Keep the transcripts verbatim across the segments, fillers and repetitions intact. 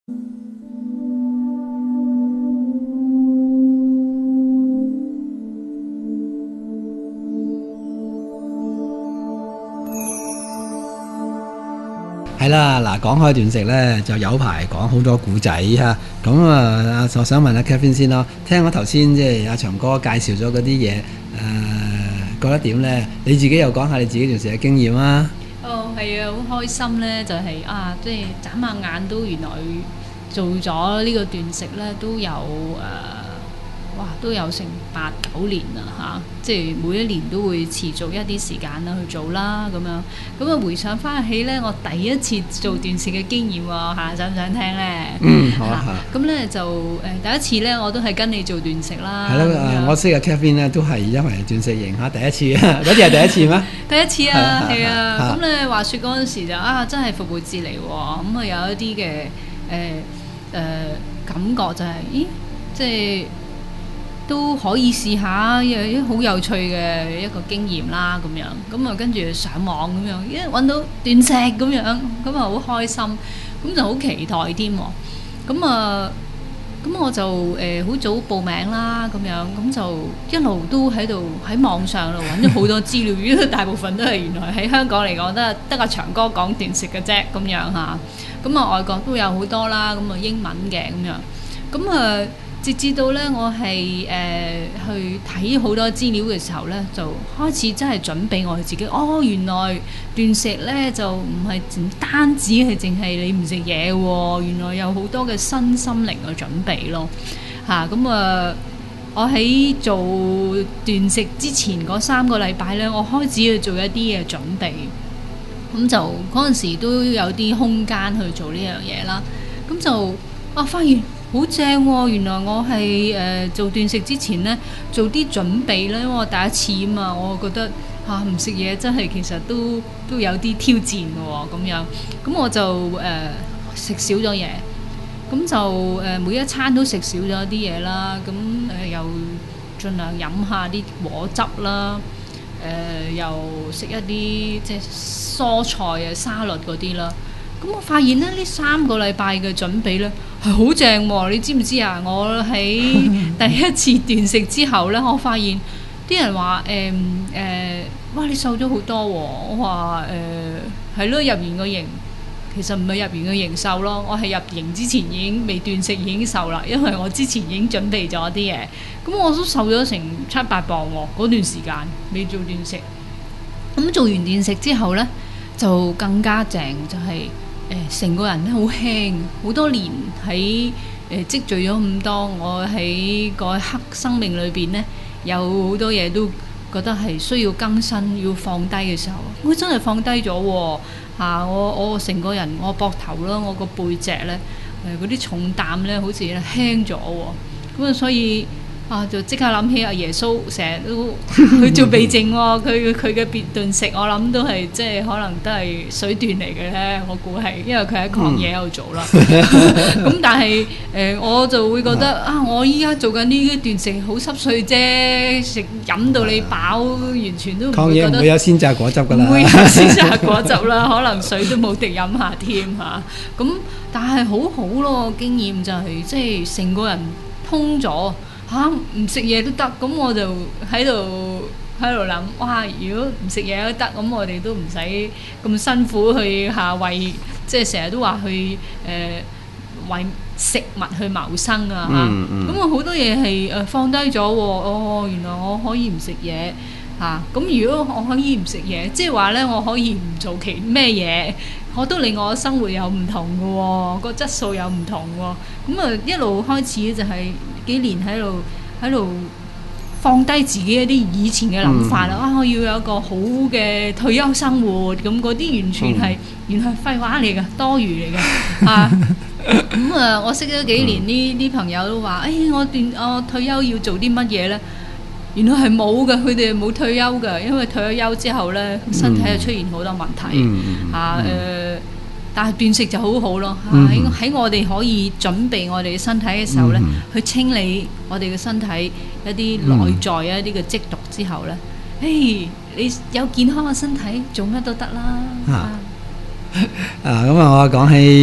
係啦，嗱，講開斷食咧，就有排講好多古仔嚇。咁啊，我想問下 Kevin 先咯。聽我頭先即係阿長哥介紹咗嗰啲嘢，誒、呃、覺得點咧？你自己又講下你自己斷食嘅經驗啊？ 哦，係啊，好開心咧，就係、是、啊，即係眨下眼都原來做咗呢個斷食咧，都有誒。呃哇，都有成八九年啦嚇、啊，即係每一年都會持續一啲時間啦去做啦咁樣。咁啊回想翻起咧，我第一次做斷食嘅經驗喎嚇，想唔想聽咧？ 嗯，好啊。 咁咧就誒、呃、第一次咧，我都係跟你做斷食啦。 係咯，我識嘅 Kevin 咧都係因為斷食營嚇第一次啊，嗰次係第一次咩？第一次啊，係啊。咁咧話説嗰陣時就啊，真係復活節嚟喎，咁啊有一啲嘅誒誒感覺就係、是，咦，即係。都可以試下，有好有趣嘅一個經驗啦，咁樣咁啊，跟住上網咁樣，咦揾到斷食咁樣，咁啊好開心，咁就好期待添喎。咁啊，咁我就誒好、呃、早報名啦，咁樣咁就一路都喺度喺網上度揾咗好多資料，因為大部分都係原來喺香港嚟講得得阿長哥講斷食嘅啫，咁樣嚇。咁啊外國都有好多啦，咁啊英文嘅咁樣，咁啊。直至到咧，我係誒、呃、去睇好多資料嘅時候咧，就開始真係準備我哋自己。哦，原來斷食咧就唔係淨單止係淨係你唔食嘢喎，原來有好多嘅身心靈嘅準備咯。嚇咁啊！我喺做斷食之前嗰三個禮拜咧，我開始去做一啲嘅準備。咁就嗰陣時都有啲空間去做呢樣嘢啦。咁就啊，發現好正喎！原來我係誒、呃、做斷食之前呢，做啲準備咧，因為我第一次啊嘛，我覺得嚇唔食嘢真係其實都都有啲挑戰嘅喎，咁樣咁我就誒食、呃、少咗嘢，咁就誒、呃、每一餐都食少咗啲嘢啦，咁誒、呃、又盡量飲下啲果汁啦，誒、呃、又食一啲即係蔬菜啊沙律嗰啲啦。咁我發現咧，呢三個禮拜嘅準備咧係好正喎！你知唔知啊？我喺第一次斷食之後咧，我發現啲人話誒誒，哇！你瘦咗好多喎！我話誒係咯，入完個營其實唔係入完個營瘦咯，我係入營之前已經未斷食已經瘦啦，因為我之前已經準備咗啲嘢。咁我都瘦咗成七八磅喎，嗰段時間未做斷食。咁做完斷食之後咧，就更加正，就係、是。誒成個人咧好輕，好多年喺誒、呃、積聚咗咁多，我喺個黑生命裏邊咧，有好多嘢都覺得係需要更新，要放低嘅時候，我真係放低咗喎嚇！我我成個人，我膊頭啦，我個背脊咧，誒嗰啲重擔咧，好似咧輕咗喎，咁啊所以。啊！就即刻諗起阿耶穌，成日都去做避靜喎。佢佢嘅別斷食，我諗都係即係可能都係水斷嚟嘅咧。我估係，因為佢喺曠野度做啦。咁、嗯、但係誒、呃，我就會覺得啊，我依家做緊呢啲斷食好濕碎啫，食飲到你飽，完全都唔會覺得。曠野唔會有鮮榨果汁㗎啦。唔會有鮮榨果汁啦，可能水都冇滴飲下添嚇。咁、啊、但係好好咯，經驗就係、是、即係成個人通咗。嚇唔食嘢都得，咁我就喺度喺度諗，哇！如果唔食嘢都得，咁我哋都唔使咁辛苦去嚇為，即係成日都話去誒、呃、為食物去謀生啊嚇。咁我好多嘢係誒放低咗喎，哦，原來我可以唔食嘢嚇。咁、啊、如果我可以唔食嘢，即係話咧，我可以唔做其咩嘢，我都令我嘅生活有唔同嘅喎、哦，個質素有唔同喎、哦。咁啊一路開始就係、是。幾年喺度喺度放低自己一啲以前嘅諗法啦，嗯、啊我要有一個好嘅退休生活，咁嗰啲完全係、嗯、原來係廢話嚟嘅，多餘嚟嘅啊！咁啊，我識咗幾年呢啲、嗯、朋友都話，誒、哎、我斷我退休要做啲乜嘢咧？原來係冇嘅，佢哋冇退休嘅，因為退咗休之後咧，身體就出現好多問題、嗯、啊誒。呃但係斷食就好好咯，喺喺、嗯、我哋可以準備我哋嘅身體嘅時候咧，嗯、去清理我哋嘅身體一啲內在啊一啲嘅積毒之後咧，嘿、嗯，你有健康嘅身體做乜都得啦。啊，啊咁啊，我講起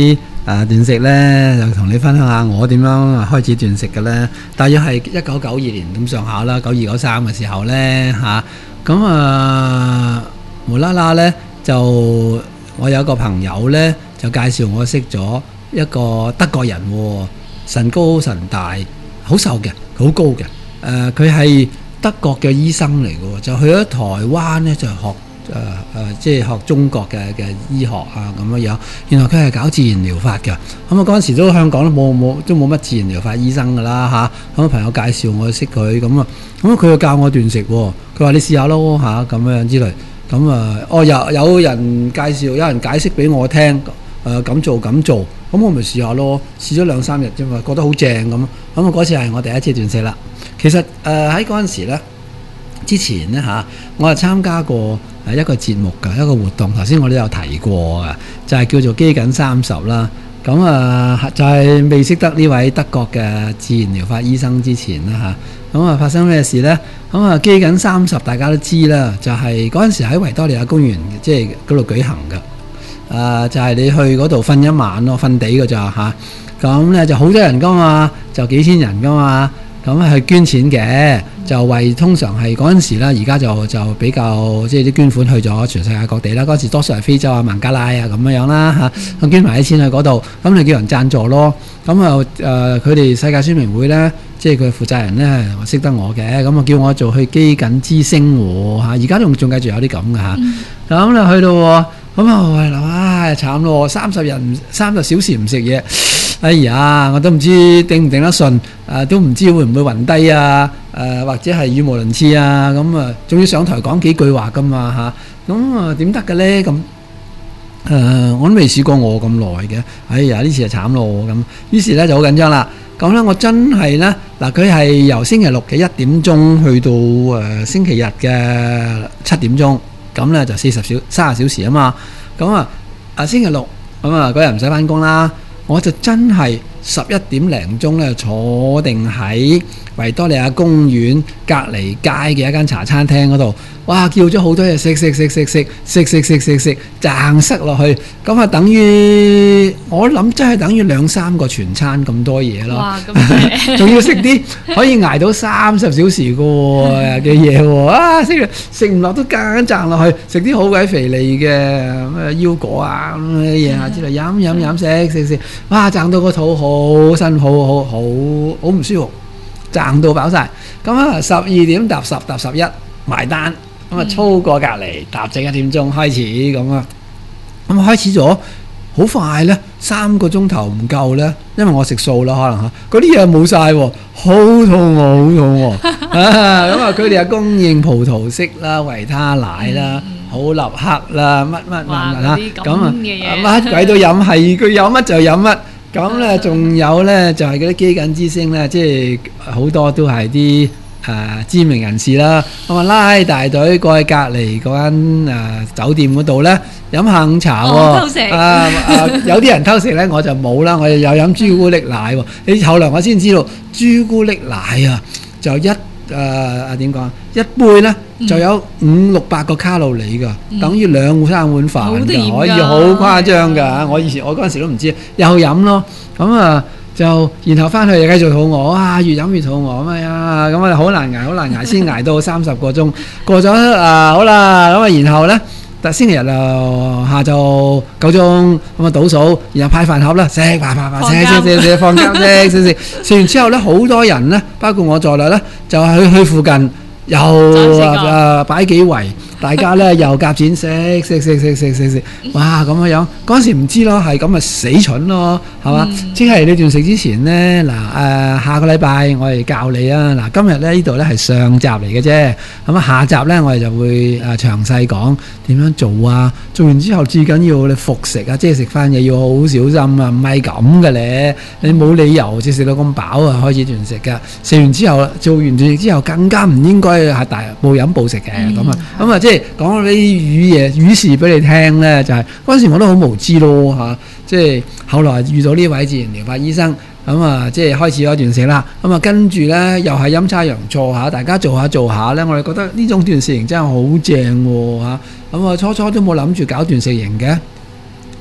啊斷食咧，就同你分享下我點樣開始斷食嘅咧。大約係一九九二年咁上下啦，九二九三嘅時候咧嚇，咁啊無啦啦咧就我有個朋友咧就介紹我識咗一個德國人喎，神高神大，好瘦嘅，好高嘅。誒佢係德國嘅醫生嚟嘅喎，就去咗台灣咧就學誒誒、呃，即係學中國嘅嘅醫學啊咁樣樣。原來佢係搞自然療法嘅。咁啊嗰陣時都香港都冇冇都冇乜自然療法醫生㗎啦嚇。咁、啊、朋友介紹我識佢，咁啊咁佢就教我斷食喎。佢話你試下咯嚇咁樣之類。咁啊哦有有人介紹，有人解釋俾我聽，誒、呃、咁做咁做，咁我咪試下咯。試咗兩三日啫嘛，覺得好正咁。咁啊嗰次係我第一次斷食啦。其實誒喺嗰陣時咧，之前咧嚇、啊，我係參加過誒一個節目㗎，一個活動。頭先我都有提過嘅，就係、是、叫做饑饉三十啦。咁啊就係、是、未識得呢位德國嘅自然療法醫生之前啦嚇。咁啊發生咩事咧？咁啊饑饉三十大家都知啦，就係嗰陣時喺維多利亞公園即係嗰度舉行嘅。誒、啊、就係、是、你去嗰度瞓一晚咯，瞓地㗎咋嚇。咁、啊、咧就好多人㗎嘛，就幾千人㗎嘛。咁係捐錢嘅，就為通常係嗰陣時啦，而家就就比較即係啲捐款去咗全世界各地啦。嗰陣時多數係非洲啊、孟加拉啊咁樣樣啦嚇，咁捐埋啲錢去嗰度，咁你叫人贊助咯。咁啊誒，佢哋世界宣明會咧，即係佢負責人咧，識得我嘅，咁啊叫我做去饑饉之星喎嚇。而家仲仲繼續有啲咁嘅嚇。咁咧、嗯、去到喎，咁啊我係諗唉慘咯，三十日唔三十小時唔食嘢。哎呀，我都唔知頂唔頂得順，誒、啊、都唔知會唔會暈低啊，誒、啊、或者係語無倫次啊，咁啊仲要上台講幾句話噶嘛嚇，咁啊點得嘅咧咁？誒、啊、我都未試過我咁耐嘅，哎呀呢次就慘咯咁，於是咧就好緊張啦。咁咧我真係咧嗱，佢係由星期六嘅一點鐘去到誒、呃、星期日嘅七點鐘，咁咧就四十小三十小時啊嘛。咁啊啊星期六咁啊嗰日唔使返工啦。我就真係十一點零鐘咧坐定喺維多利亞公園隔離街嘅一間茶餐廳嗰度，哇！叫咗好多嘢食食食食食食食食食食，掙塞落去，咁啊等於我諗真係等於兩三個全餐咁多嘢咯。哇！咁仲要食啲可以捱到三十小時嘅喎嘅嘢喎，啊食食唔落都夾硬掙落去，食啲好鬼肥膩嘅咩腰果啊咁嘅嘢啊之類，飲飲飲食食食，哇！掙到個肚好辛苦，好好好唔舒服。掙到飽晒，咁啊十二點搭十搭十一埋單，咁啊操過隔離搭正一點鐘開始咁啊，咁開始咗好快咧，三個鐘頭唔夠咧，因為我食素啦，可能嚇嗰啲嘢冇晒喎，好肚餓，好肚餓啊！咁啊佢哋又供應葡萄適啦、維他奶啦、好立克啦、乜乜乜乜啦，咁啊乜鬼都飲，係佢有乜就飲乜。咁咧，仲有咧，就係嗰啲饑饉之星咧，即係好多都係啲誒知名人士啦。咁啊，拉大隊過去隔離嗰間誒酒店嗰度咧，飲下午茶喎。哦，偷食啊啊！有啲人偷食咧，我就冇啦，我又有飲朱古力奶喎。你後來我先知道朱古力奶啊，就一誒啊點講？一杯咧就有五六百個卡路里㗎，嗯、等於兩三碗飯㗎，可以好誇張㗎。的我以前我嗰陣時都唔知，又飲咯，咁啊就然後翻去又繼續肚餓，啊越飲越肚餓咁啊，咁啊好難捱，好難捱，先捱到三十個鐘，過咗啊好啦，咁啊然後咧，但星期日就下晝九鐘咁啊倒數，然後派飯盒啦，食飯飯飯食食食食放監食食食，食完之後咧，好多人咧，包括我在內咧，就去去附近。又啊擺幾圍，大家咧又夾錢食食食食食食食，哇咁樣樣，嗰陣時唔知咯，係咁啊死蠢咯，係嘛？嗯、即係你斷食之前咧，嗱誒、呃、下個禮拜我哋教你啊，嗱今日咧呢度咧係上集嚟嘅啫，咁啊下集咧我哋就會誒詳細講點樣做啊，做完之後至緊要你服食啊，即係食翻嘢要好小心啊，唔係咁嘅咧，你冇理由即食到咁飽啊開始斷食㗎，食完之後做完斷食之後更加唔應該。係大暴飲暴食嘅咁啊，咁啊即係講啲語嘢語事俾你聽咧，就係嗰陣時我都好無知咯嚇，即係後來遇到呢位自然療法醫生，咁啊即係開始咗斷食啦，咁啊跟住咧又係陰差陽錯嚇，大家做下做下咧，我哋覺得呢種斷食營真係好正喎嚇，咁啊初初都冇諗住搞斷食營嘅。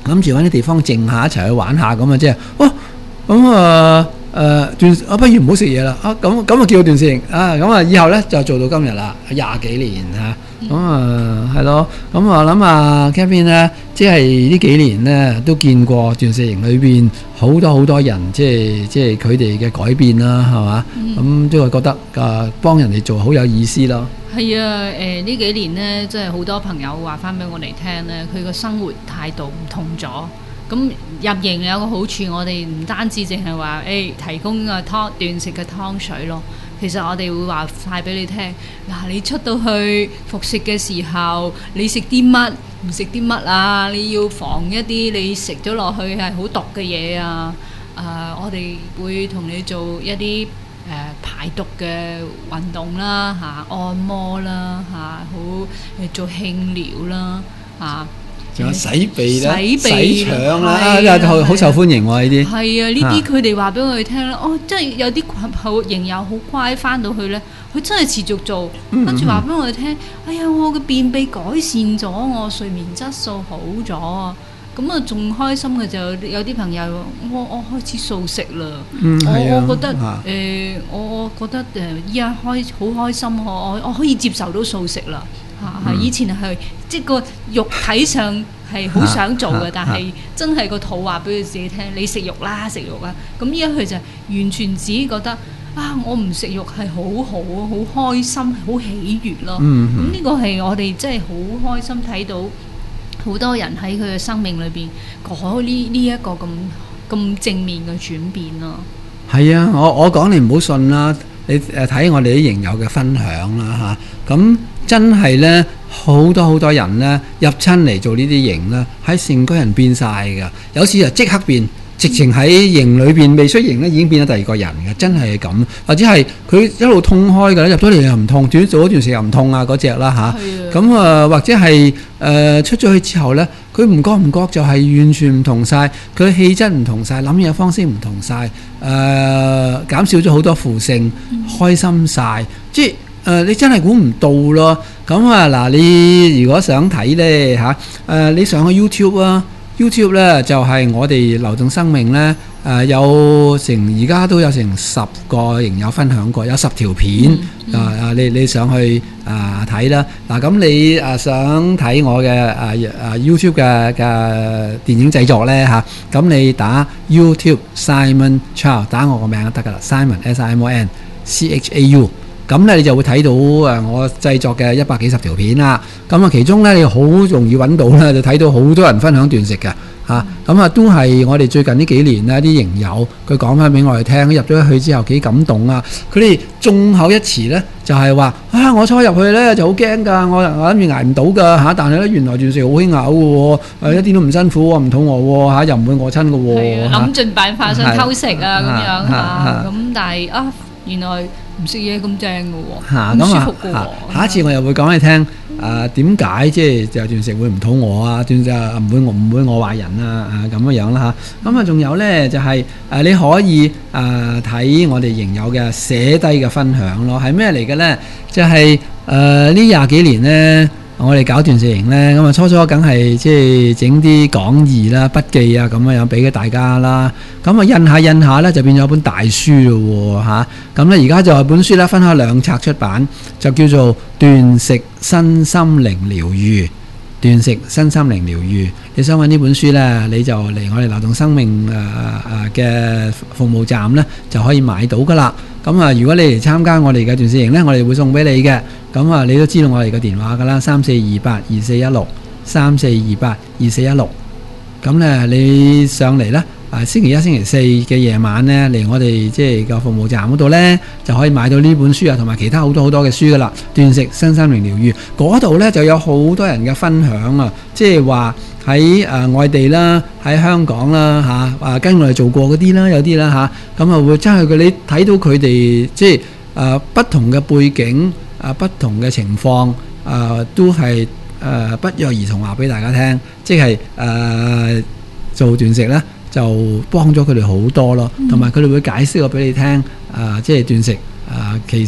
諗住揾啲地方靜下一齊去玩下咁啊，即係哦咁啊誒斷啊，不如唔好食嘢啦啊，咁咁啊叫斷食營啊，咁啊以後咧就做到今日啦，廿幾年嚇，咁啊係咯，咁我諗啊 Kevin 咧，即係呢幾年咧都見過斷食營裏邊好多好多人，即係即係佢哋嘅改變啦，係嘛？咁都係覺得啊幫人哋做好有意思咯。 係啊，誒呢幾年呢，即係好多朋友話翻俾我哋聽呢，佢個生活態度唔同咗。咁入營有個好處，我哋唔單止淨係話誒提供個湯斷食嘅湯水咯。其實我哋會話晒俾你聽，嗱你出到去服食嘅時候，你食啲乜唔食啲乜啊？你要防一啲你食咗落去係好毒嘅嘢啊！誒、呃，我哋會同你做一啲誒、呃、排毒嘅運動啦，嚇、啊、按摩啦，嚇、啊、好誒做輕療啦，嚇、啊。 仲有洗鼻啦、 洗鼻洗腸啦，好好受歡迎喎呢啲。 係啊，呢啲佢哋話俾我哋聽啦。哦，即係有啲好營友好乖，翻到去咧，佢真係持續做，跟住話俾我哋聽。哎呀，我嘅便秘改善咗，我睡眠質素好咗啊！咁啊，仲開心嘅就有啲朋友，我我開始素食啦。嗯，我我覺得誒，我我覺得誒，依家開好開心，我我我可以接受到素食啦。嚇係以前係即係個肉體上係好想做嘅，但係真係個肚話俾佢自己聽，你食肉啦，食肉啦。咁依家佢就完全自己覺得啊，我唔食肉係好好啊，好開心，好喜悅咯。咁呢個係我哋真係好開心睇到好多人喺佢嘅生命裏邊講呢呢一個咁咁正面嘅轉變咯。 係啊，我我講你唔好信啦，你誒睇我哋啲營友嘅分享啦嚇，咁。真係咧，好多好多人咧入親嚟做呢啲營咧，喺成個人變晒㗎。有時就即刻變，直情喺營裏邊未出營咧已經變咗第二個人嘅，真係咁。或者係佢一路痛開㗎，入咗嚟又唔痛，短做咗段時間又唔痛啊嗰隻啦嚇。咁啊，或者係誒、呃、出咗去之後咧，佢唔覺唔覺就係完全唔同晒，佢氣質唔同晒，諗嘢方式唔同晒，誒、呃、減少咗好多負性，開心晒，即係。誒、呃、你真係估唔到咯，咁啊嗱，你如果想睇咧嚇，誒、啊、你上去 YouTube 啊 ，YouTube 咧就係、是、我哋流動生命咧，誒、呃、有成而家都有成十個營友分享過，有十條片，嗯嗯、啊啊你你上去啊睇啦，嗱咁你啊想睇我嘅啊啊 YouTube 嘅嘅電影製作咧嚇，咁、啊、你打 YouTube Simon Chow 打我個名就得噶啦 ，Simon S I M O N C H A U。咁咧你就會睇到誒我製作嘅一百幾十條片啦。咁啊其中咧你好容易揾到咧，就睇到好多人分享斷食嘅嚇。咁啊都係我哋最近呢幾年咧啲營友佢講翻俾我哋聽，入咗去之後幾感動啊！佢哋眾口一詞咧就係話啊，我初入去咧就好驚㗎，我我諗住捱唔到㗎嚇。但係咧原來斷食好輕巧嘅喎，誒一啲都唔辛苦喎，唔肚餓喎嚇，又唔會餓親嘅喎。 諗盡辦法想偷食啊咁樣嚇，咁但係啊原來。唔食嘢咁正嘅喎，咁舒服嘅喎。 下一次我又會講你聽，誒點解即係就斷食會唔肚餓啊？斷食唔會唔會餓壞人啊？啊咁樣樣啦嚇。咁啊仲有咧就係、是、誒你可以誒睇、呃、我哋營友嘅寫低嘅分享咯，係咩嚟嘅咧？就係誒呢廿幾年咧。我哋搞斷食營咧，咁啊初初梗係即係整啲講義啦、筆記啊咁樣樣俾咗大家啦。咁啊印下印下咧就變咗本大書咯喎嚇。咁咧而家就係本書咧分開兩冊出版，就叫做《斷食身心靈療愈》。斷食身心靈療愈，你想揾呢本書咧，你就嚟我哋流動生命誒誒嘅服務站咧就可以買到噶啦。咁啊，如果你嚟參加我哋嘅斷食營咧，我哋會送俾你嘅。咁啊，你都知道我哋嘅電話噶啦，三四二八二四一六，三四二八二四一六。咁咧，你上嚟咧，啊星期一、星期四嘅夜晚咧，嚟我哋即係個服務站嗰度咧，就可以買到呢本書啊，同埋其他好多好多嘅書噶啦。斷食身心靈療愈嗰度咧，就有好多人嘅分享啊，即係話喺誒外地啦，喺香港啦嚇，啊跟我哋做過嗰啲啦，有啲啦嚇，咁啊會真係佢你睇到佢哋即係誒不同嘅背景。啊，不同嘅情況，啊，都係誒、呃、不約而同話俾大家聽，即係誒、呃、做斷食咧，就幫咗佢哋好多咯，同埋佢哋會解釋過俾你聽，啊，即係斷食啊，其實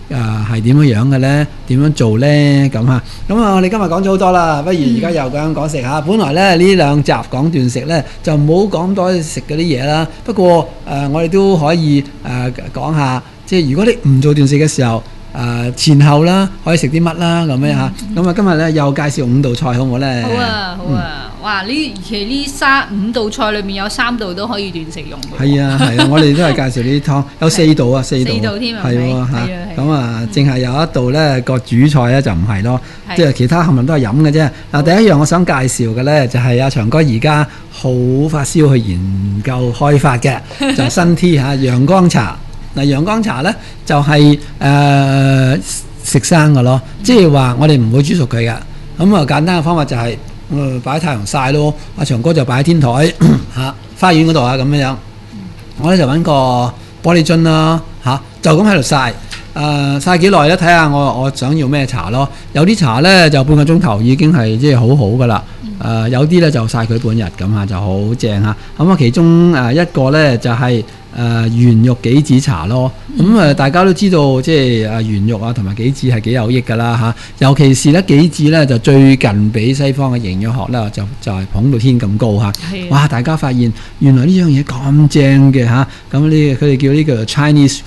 係點樣樣嘅咧？點樣做咧？咁啊，咁啊，我哋今日講咗好多啦，不如而家又講講食嚇。本來咧呢兩集講斷食咧，就唔好講多食嗰啲嘢啦。不過誒、呃，我哋都可以誒、呃、講下，即係如果你唔做斷食嘅時候，誒、呃、前後啦，可以食啲乜啦咁樣嚇。咁啊，今日咧又介紹五道菜好唔好咧？ 好啊，好啊。嗯哇！呢其實呢三五道菜裏面有三道都可以斷食用嘅。 係啊係啊，我哋都係介紹呢啲湯，有四道啊，四道。 四道添啊， 係喎嚇。咁啊，淨係有一道咧個主菜咧就唔係咯，即係其他冚唪唥都係飲嘅啫。嗱，第一樣我想介紹嘅咧就係阿長哥而家好發燒去研究開發嘅，就係新 T 嚇陽光茶。嗱，陽光茶咧就係誒食生嘅咯，即係話我哋唔會煮熟佢嘅。咁啊，簡單嘅方法就係。誒擺喺太陽曬咯，阿長哥就擺喺天台嚇花園嗰度啊咁樣樣。我咧就揾個玻璃樽啦嚇，就咁喺度曬。誒曬幾耐咧？睇下我我想要咩茶咯。有啲茶咧就半個鐘頭已經係即係好好噶啦。誒有啲咧就曬佢半日咁嚇，就好正嚇。咁啊其中誒一個咧就係誒圓肉杞子茶咯。咁誒大家都知道即係誒圓肉啊同埋杞子係幾有益噶啦嚇。尤其是咧杞子咧就最近俾西方嘅營養學咧就就係捧到天咁高嚇。哇！大家發現原來呢樣嘢咁正嘅嚇。咁呢佢哋叫呢個 Chinese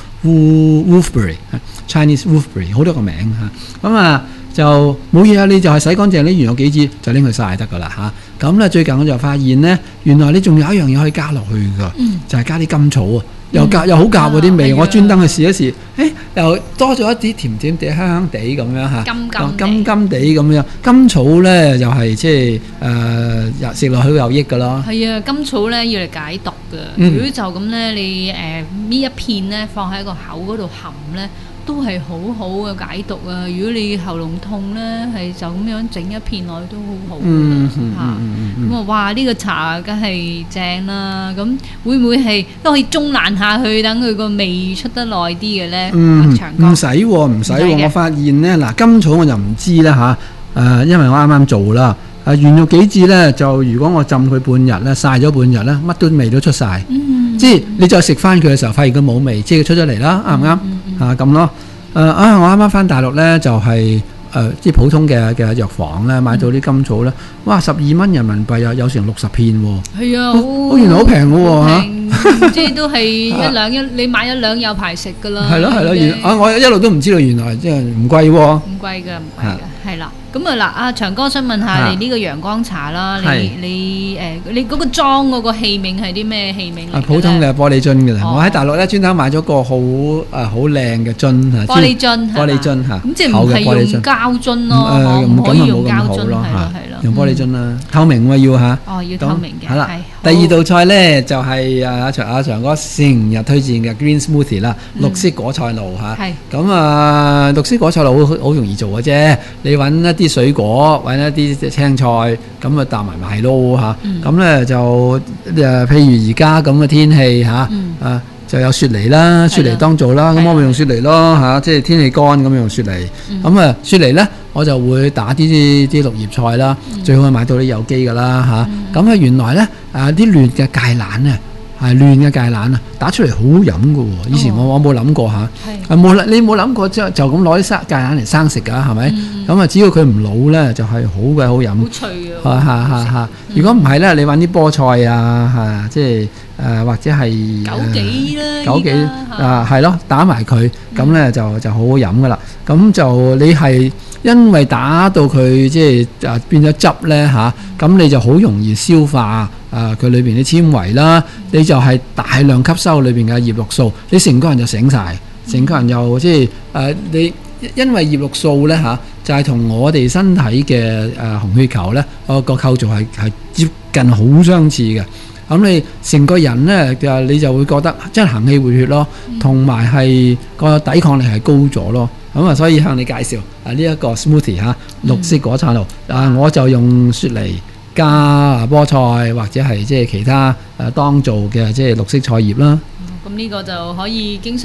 Wolfberry，Chinese Wolfberry 好多個名嚇。咁啊就冇嘢啊，你就係洗乾淨啲圓肉杞子就拎去曬得噶啦嚇。咁咧最近我就發現咧，原來你仲有一樣嘢可以加落去㗎，嗯、就係加啲甘草啊，又夾又好夾嗰啲味。我專登去試一試，誒又多咗一啲甜甜地、香香地咁樣嚇，甘甘甘甘地咁樣。甘草咧又係即係誒食落去有益㗎咯。係啊， 甘草咧要嚟解毒㗎。嗯、如果就咁咧，你誒搣、呃、一片咧放喺個口嗰度含咧，都係好好嘅解毒啊！如果你喉嚨痛咧，係就咁樣整一片落去都好好嘅嚇。咁啊，哇！呢個茶梗係正啦。咁會唔會係都可以中爛下去，等佢個味出得耐啲嘅咧？ 嗯，唔使喎，唔使喎。我發現咧，嗱，甘草我就唔知啦嚇。誒，因為我啱啱做啦。誒，圓肉杞子咧，就如果我浸佢半日咧，曬咗半日咧，乜都味都出晒。嗯，即係你再食翻佢嘅時候，發現佢冇味，即係佢出咗嚟啦，啱唔啱？啊咁咯，誒啊！我啱啱翻大陸咧，就係誒即係普通嘅嘅藥房咧，買到啲甘草咧，哇！十二蚊人民幣啊，有成六十片喎。係啊，好原來好平嘅喎嚇，即係都係一兩一，你買一兩有排食㗎啦。 係咯係咯，原啊我一路都唔知道原來即係唔貴喎。 唔貴㗎，唔貴㗎，係啦。咁啊嗱，阿長哥想問下你呢個陽光茶啦，你你誒你嗰個裝嗰個器皿係啲咩器皿嚟？啊， 普通嘅玻璃樽㗎啦。我喺大陸咧專登買咗個好誒好靚嘅樽嚇。 玻璃樽，玻璃樽嚇。咁即係唔係用膠樽咯？唔可以用膠樽咯，係咯係咯。 用玻璃樽啦，透明喎要嚇。 哦，要透明嘅。係啦。 第二道菜咧就係阿長阿長哥成日推薦嘅 green smoothie 啦，綠色果菜露嚇。係。咁啊，綠色果菜露好好容易做嘅啫，你揾一啲水果，揾一啲青菜，咁啊搭埋埋咯嚇。咁咧就誒，譬如而家咁嘅天氣嚇，啊就有雪梨啦，雪梨當造啦，咁我咪用雪梨咯嚇，即係天氣乾咁用雪梨。咁啊雪梨咧，我就會打啲啲綠葉菜啦，最好係買到啲有機㗎啦嚇。咁啊原來咧啊啲嫩嘅芥蘭咧。係嫩嘅芥蘭啊，打出嚟好飲㗎喎！以前我我冇諗過嚇，係冇你冇諗過即係就咁攞啲生芥蘭嚟生食㗎，係咪？咁啊，只要佢唔老咧，就係好鬼好飲。好脆啊！嚇嚇嚇！如果唔係咧，你揾啲菠菜啊嚇，即係誒或者係枸杞啦，枸杞啊係咯，打埋佢，咁咧就就好好飲㗎啦。咁就你係因為打到佢即係啊變咗汁咧嚇，咁你就好容易消化。啊！佢裏邊啲纖維啦，你就係大量吸收裏邊嘅葉綠素，你成個人就醒晒，成個人又即係誒你因為葉綠素咧嚇、啊，就係、是、同我哋身體嘅誒、呃、紅血球咧個個構造係係接近好相似嘅。咁你成個人咧就你就會覺得即係行氣活血咯，同埋係個抵抗力係高咗咯。咁啊，所以向你介紹啊呢一個 smoothie 嚇、啊，綠色果菜露啊，我就用雪梨。加菠菜或者係即係其他誒當造嘅即係綠色菜葉啦。 咁呢個就可以經常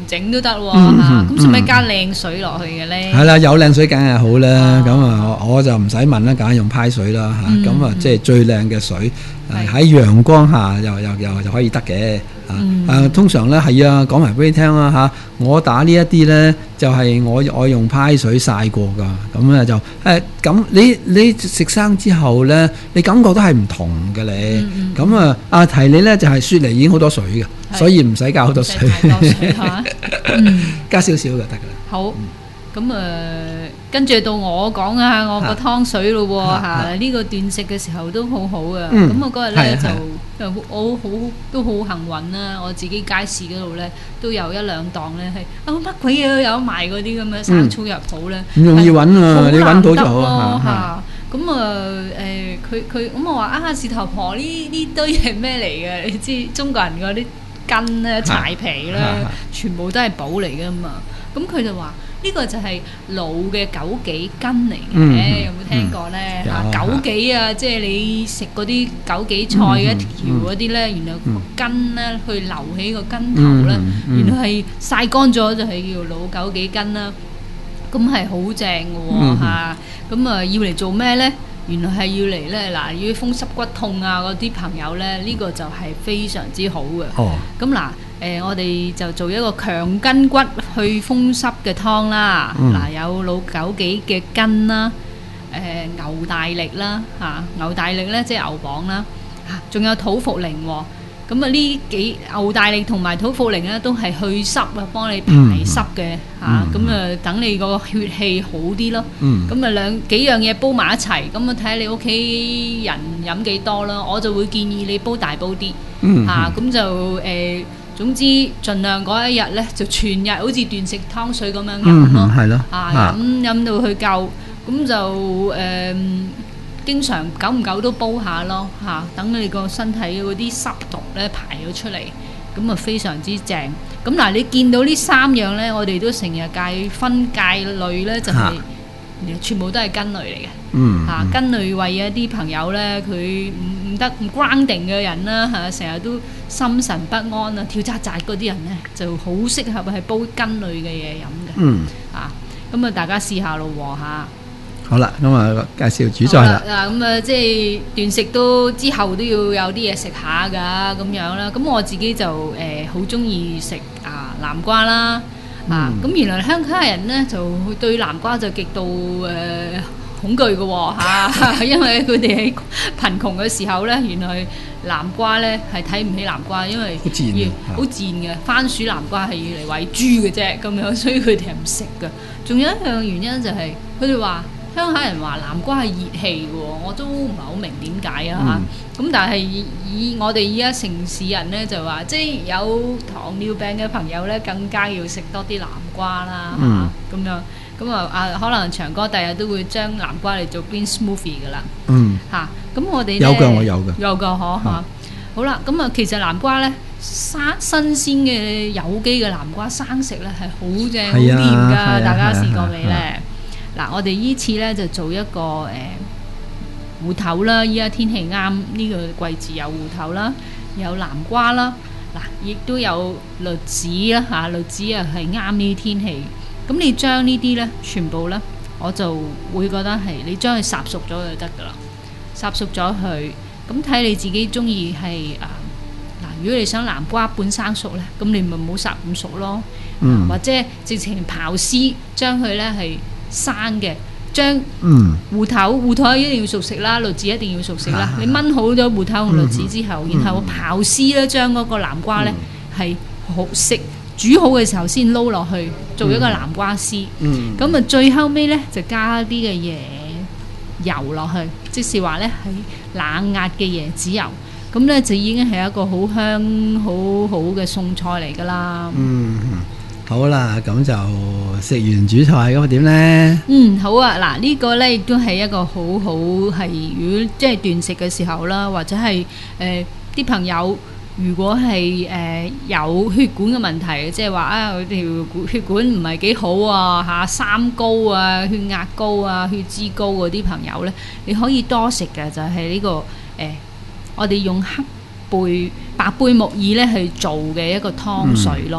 整都得喎嚇。咁使唔使加靚水落去嘅咧？ 係啦，有靚水梗係好啦。咁啊，我就唔使問啦，梗係用派水啦嚇。咁啊，即係最靚嘅水，喺陽光下又又又就可以得嘅。嗯、啊，通常咧係啊，講埋俾你聽啦嚇。我打呢一啲咧，就係、是、我我用派水曬過㗎。咁咧就誒咁、啊，你你食生之後咧，你感覺都係唔同嘅你。咁、嗯嗯、啊，阿提你咧就係、是、雪梨已經好多水嘅，所以唔使加好多水。多水嗯、加少少就得㗎啦。 好。嗯咁誒，跟住到我講下我個湯水咯喎嚇，呢個斷食嘅時候都好好啊。咁我嗰日咧就就我好都好幸運啦，我自己街市嗰度咧都有一兩檔咧係啊乜鬼嘢有賣嗰啲咁嘅生草藥鋪咧， 唔容易揾啊，你揾到就好啊嚇。咁啊誒，佢佢咁我話啊，事頭婆呢呢堆係咩嚟嘅？你知中國人嗰啲根咧、柴皮咧，全部都係寶嚟㗎嘛。咁佢就話。呢個就係老嘅枸杞根嚟嘅，嗯、有冇聽過咧？嚇、嗯，枸杞啊，即係你食嗰啲枸杞菜一條嗰啲咧，原來個根咧去留起個根頭咧，嗯嗯、原來係曬乾咗就係叫老枸杞根啦。咁係好正嘅喎嚇，咁啊要嚟做咩咧？原來係要嚟咧嗱，要風濕骨痛啊嗰啲朋友咧，呢、呢個就係非常之好嘅。哦，咁嗱。誒、呃，我哋就做一個強筋骨去風濕嘅湯啦。嗱、嗯，有老枸杞嘅根啦，誒、呃、牛大力啦，嚇、啊、牛大力咧即係牛蒡啦，嚇、啊，仲有土茯苓喎。咁啊，呢幾牛大力同埋土茯苓咧都係去濕啊，幫你排濕嘅嚇。咁、嗯、啊，等你個血氣好啲咯。咁、嗯、啊，兩幾樣嘢煲埋一齊，咁啊睇下你屋企人飲幾多啦。我就會建議你煲大煲啲嚇，咁、嗯啊、就誒。呃總之，盡量嗰一日咧就全日好似斷食湯水咁樣飲咯，係咯，啊飲飲到佢夠，咁就誒經常久唔久都煲下咯，嚇，等你個身體嗰啲濕毒咧排咗出嚟，咁啊非常之正。咁嗱，你見到呢三樣咧，我哋都成日界分界類咧，就係全部都係根類嚟嘅。嗯，嚇根類為一啲朋友咧，佢唔唔得唔 grounding 嘅人啦，嚇成日都心神不安啊，跳扎扎嗰啲人咧，就好適合係煲根類嘅嘢飲嘅。嗯，啊，咁啊大家試下咯喎嚇。 好啦，咁啊介紹主菜啦。 嗱咁啊，即係斷食都之後都要有啲嘢食下㗎，咁樣啦。咁我自己就誒好中意食啊南瓜啦。啊，咁原來鄉下人咧就對南瓜就極度誒恐懼嘅喎嚇，因為佢哋喺貧窮嘅時候咧，原來南瓜咧係睇唔起南瓜，因為好賤好賤嘅番薯南瓜係要嚟餵豬嘅啫，咁樣所以佢哋係唔食嘅。仲有一樣原因就係佢哋話鄉下人話南瓜係熱氣嘅喎，我都唔係好明點解啊嚇。咁、嗯、但係以，以我哋依家城市人咧就話，即係有糖尿病嘅朋友咧，更加要食多啲南瓜啦嚇，咁、嗯啊、樣咁啊啊，可能長哥第日都會將南瓜嚟做 green smoothie 嘅啦。嗯，嚇咁、啊、我哋有嘅，我有嘅， 有嘅嗬嚇。好啦，咁啊其實南瓜咧生新鮮嘅有機嘅南瓜生食咧係好正好甜㗎，啊、大家試過未咧？嗱，我哋依次咧就做一個誒芋頭啦，依家天氣啱呢個季節有芋頭啦，有南瓜啦，嗱，亦都有栗子啦嚇，栗子啊係啱呢啲天氣。咁你將呢啲咧全部咧，我就會覺得係你將佢烚熟咗就得噶啦，烚熟咗佢，咁睇你自己中意係啊嗱，如果你想南瓜半生熟咧，咁你咪唔好烚咁熟咯，嗯、或者直情刨絲將佢咧係生嘅，將芋頭芋頭一定要熟食啦，栗子一定要熟食啦。啊、你炆好咗芋頭同栗子之後，嗯、然後刨絲咧，將嗰個南瓜咧係、嗯、好食煮好嘅時候先撈落去，做一個南瓜絲。咁啊、嗯，最後尾咧就加啲嘅椰油落去，即是話咧係冷壓嘅椰子油。咁咧就已經係一個好香好好嘅餸菜嚟㗎啦。 嗯。好啦，咁就食完主菜咁啊點呢？ 嗯，好啊，嗱、這個、呢個咧亦都係一個好好係，如果即係斷食嘅時候啦，或者係誒啲朋友如果係誒、呃、有血管嘅問題，即係話啊條血管唔係幾好啊嚇，三高啊、血壓高啊、血脂高嗰啲朋友咧，你可以多食嘅就係、是、呢、這個誒、呃，我哋用黑貝白貝木耳咧去做嘅一個湯水咯。嗯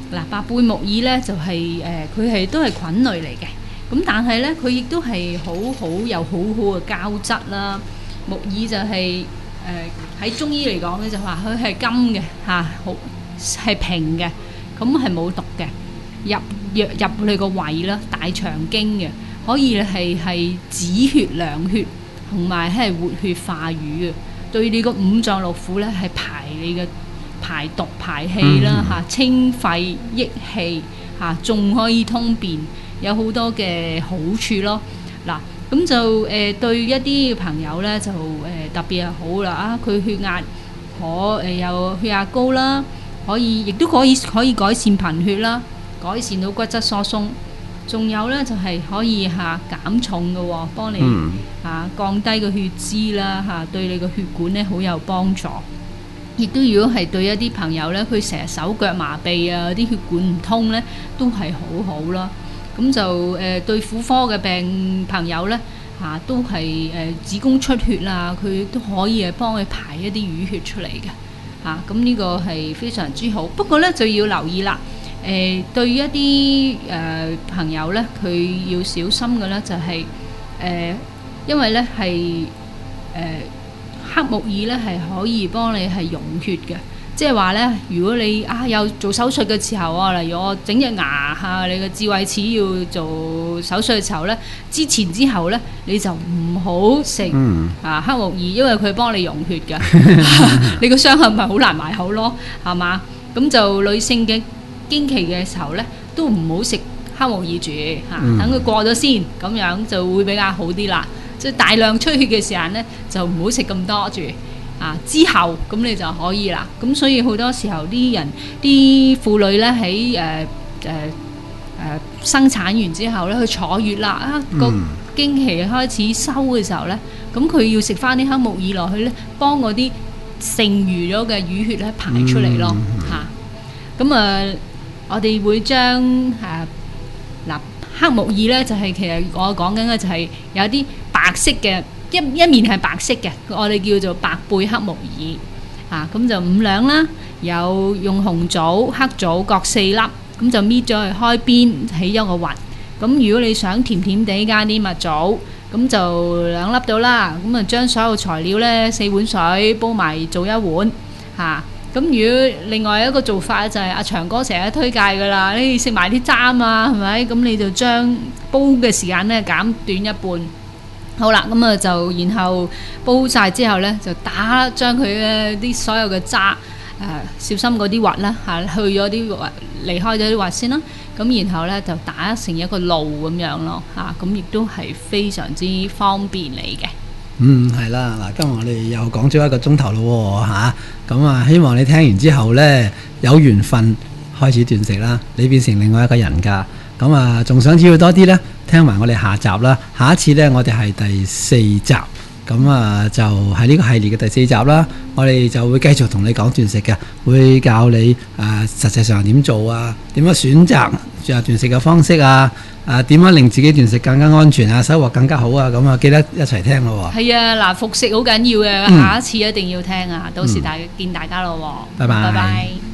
嗱，白背木耳咧就係誒佢係都係菌類嚟嘅，咁但係咧佢亦都係好好有好好嘅膠質啦。木耳就係誒喺中醫嚟講咧就話佢係甘嘅嚇，好係平嘅，咁係冇毒嘅，入入入你個胃啦，大腸經嘅，可以係係止血涼血，同埋係活血化瘀嘅，對你個五臟六腑咧係排你嘅排毒排氣啦嚇，清肺益氣嚇，仲可以通便，有好多嘅好處咯。嗱，咁就誒、呃、對一啲朋友咧就誒、呃、特別係好啦啊，佢血壓可誒有血壓高啦，可以亦都可以可以改善貧血啦，改善到骨質疏鬆，仲有咧就係、是、可以嚇、啊、減重嘅喎，幫你嚇、 嗯啊、降低個血脂啦嚇、啊，對你個血管咧好有幫助。亦都如果係對一啲朋友咧，佢成日手腳麻痹啊，啲血管唔通咧，都係好好啦。咁就誒、呃、對婦科嘅病朋友咧嚇、啊，都係誒、呃、子宮出血啊，佢都可以係幫佢排一啲淤血出嚟嘅嚇。咁、啊、呢個係非常之好。不過咧就要留意啦，誒、呃、對一啲誒、呃、朋友咧，佢要小心嘅咧就係、是、誒、呃，因為咧係誒。黑木耳咧係可以幫你係溶血嘅，即係話咧，如果你啊有做手術嘅時候啊，例如我整隻牙嚇，你個智慧齒要做手術嘅時候咧，之前之後咧你就唔好食、嗯、啊黑木耳，因為佢幫你溶血嘅，你個傷口咪好難埋口咯，係嘛？咁就女性嘅經期嘅時候咧，都唔好食黑木耳住嚇，等佢過咗先，咁樣就會比較好啲啦。即係大量出血嘅時間咧，就唔好食咁多住啊！之後咁你就可以啦。咁所以好多時候啲人啲婦女咧喺誒誒誒生產完之後咧，佢坐月啦啊，個經期開始收嘅時候咧，咁佢要食翻啲黑木耳落去咧，幫嗰啲剩餘咗嘅淤血咧排出嚟咯嚇。咁啊，我哋會將誒嗱黑木耳咧，就係其實我講緊嘅就係有啲白色嘅一一面係白色嘅，我哋叫做白背黑木耳啊，咁就五兩啦，有用紅棗、黑棗各四粒，咁就搣咗去開邊起咗個核。咁如果你想甜甜地加啲蜜棗，咁就兩粒到啦。咁啊將所有材料呢四碗水煲埋做一碗嚇。咁、啊、如果另外一個做法就係阿長哥成日推介噶啦，你食埋啲渣啊，係咪？咁你就將煲嘅時間呢減短一半。好啦，咁啊就然後煲晒之後呢，就打將佢嘅啲所有嘅渣誒、呃，小心嗰啲核啦嚇，去咗啲核，離開咗啲核先啦。咁然後呢，就打成一個露咁樣咯嚇，咁亦都係非常之方便你嘅。 嗯，係啦，嗱，今日我哋又講咗一個鐘頭咯嚇，咁啊希望你聽完之後呢，有緣分開始斷食啦，你變成另外一個人㗎。咁啊，仲想知道多啲呢？聽埋我哋下集啦。下一次呢，我哋係第四集，咁啊就係呢個系列嘅第四集啦。我哋就會繼續同你講斷食嘅，會教你啊實際上點做啊，點樣選擇斷食嘅方式啊，啊點樣令自己斷食更加安全啊，收穫更加好啊。咁啊，記得一齊聽咯。係啊，嗱，服食好緊要嘅，下一次一定要聽啊。到時大見大家咯。 拜拜。 拜拜。